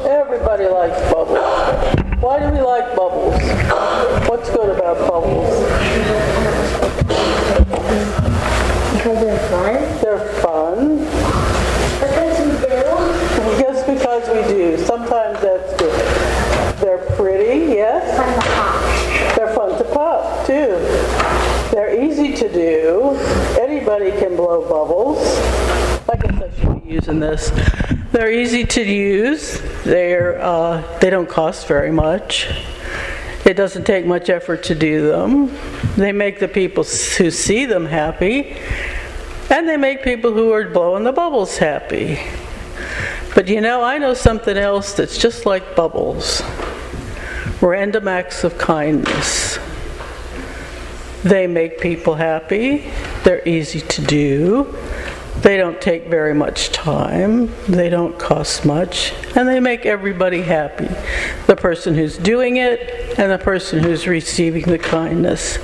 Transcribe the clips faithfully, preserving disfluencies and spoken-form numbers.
Everybody likes bubbles. Why do we like bubbles? What's good about bubbles? Because they're fun? They're fun. Because we do? Just because we do. Sometimes that's good. They're pretty, yes? Fun to pop. They're fun to pop, too. They're easy to do. Anybody can blow bubbles. I guess I should be using this. They're easy to use. They're uh, they don't cost very much. It doesn't take much effort to do them. They make the people who see them happy, and they make people who are blowing the bubbles happy. But you know, I know something else that's just like bubbles. Random acts of kindness. They make people happy. They're easy to do. They don't take very much time. They don't cost much. And they make everybody happy. The person who's doing it and the person who's receiving the kindness.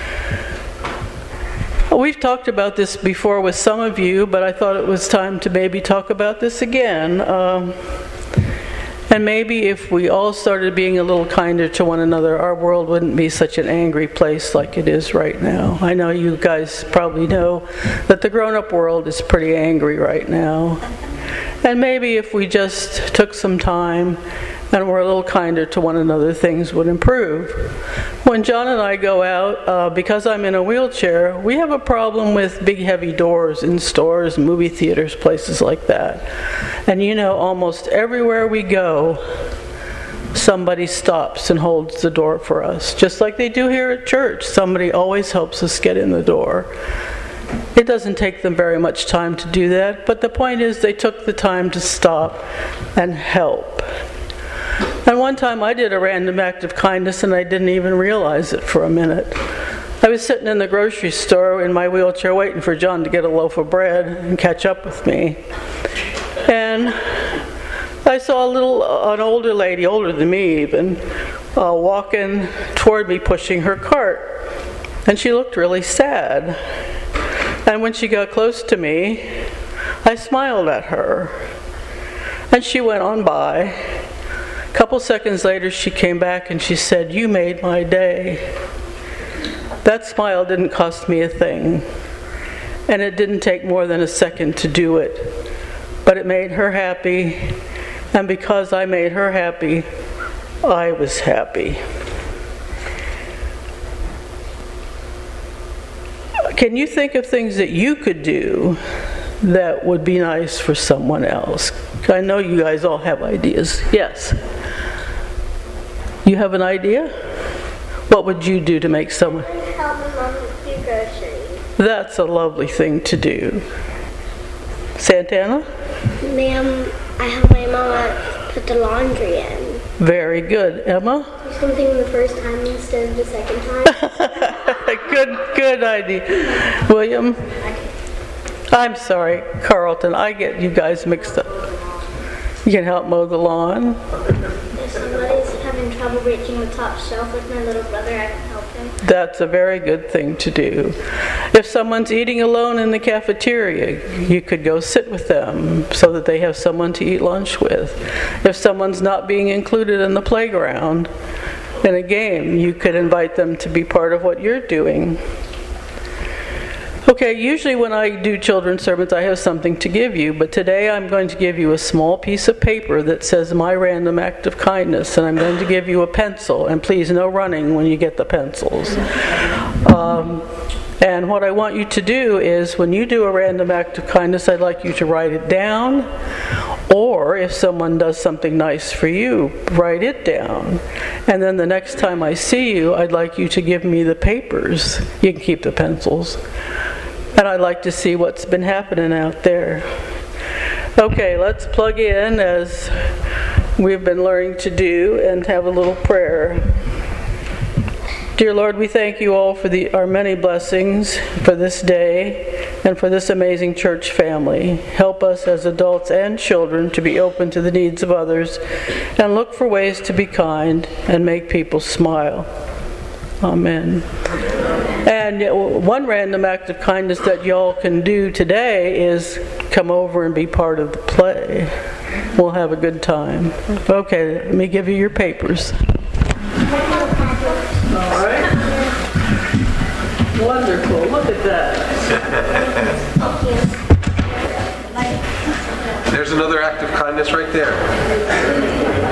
We've talked about this before with some of you, but I thought it was time to maybe talk about this again. Um, and maybe if we all started being a little kinder to one another, our world wouldn't be such an angry place like it is right now. I know you guys probably know that the grown-up world is pretty angry right now. And maybe if we just took some time and were a little kinder to one another, things would improve. When John and I go out, uh, because I'm in a wheelchair, we have a problem with big heavy doors in stores, movie theaters, places like that. And you know, almost everywhere we go, somebody stops and holds the door for us. Just like they do here at church. Somebody always helps us get in the door. It doesn't take them very much time to do that, but the point is they took the time to stop and help. And one time I did a random act of kindness and I didn't even realize it for a minute. I was sitting in the grocery store in my wheelchair waiting for John to get a loaf of bread and catch up with me. And I saw a little, an older lady, older than me even, uh, walking toward me pushing her cart. And she looked really sad. And when she got close to me, I smiled at her. And she went on by. A couple seconds later, she came back and she said, "You made my day." That smile didn't cost me a thing. And it didn't take more than a second to do it. But it made her happy. And because I made her happy, I was happy. Can you think of things that you could do that would be nice for someone else? I know you guys all have ideas. Yes? You have an idea? What would you do to make someone? Help my mom do groceries. That's a lovely thing to do. Santana? Ma'am, I have my mama put the laundry in. Very good. Emma? Do something the first time instead of the second time. good, good idea. William? I'm sorry, Carlton. I get you guys mixed up. You can help mow the lawn. If somebody's having trouble reaching the top shelf with my little brother, I can help him. That's a very good thing to do. If someone's eating alone in the cafeteria, you could go sit with them so that they have someone to eat lunch with. If someone's not being included in the playground in a game, you could invite them to be part of what you're doing. Okay, usually when I do children's sermons, I have something to give you, but today I'm going to give you a small piece of paper that says my random act of kindness, and I'm going to give you a pencil, and please no running when you get the pencils. Um, and what I want you to do is when you do a random act of kindness, I'd like you to write it down, or if someone does something nice for you, write it down. And then the next time I see you, I'd like you to give me the papers. You can keep the pencils. And I'd like to see what's been happening out there. Okay, let's plug in as we've been learning to do and have a little prayer. Dear Lord, we thank you all for the, our many blessings for this day and for this amazing church family. Help us as adults and children to be open to the needs of others and look for ways to be kind and make people smile. Amen. And one random act of kindness that y'all can do today is come over and be part of the play. we'll have a good time. Okay, let me give you your papers. All right. Wonderful. Look at that. There's another act of kindness right there.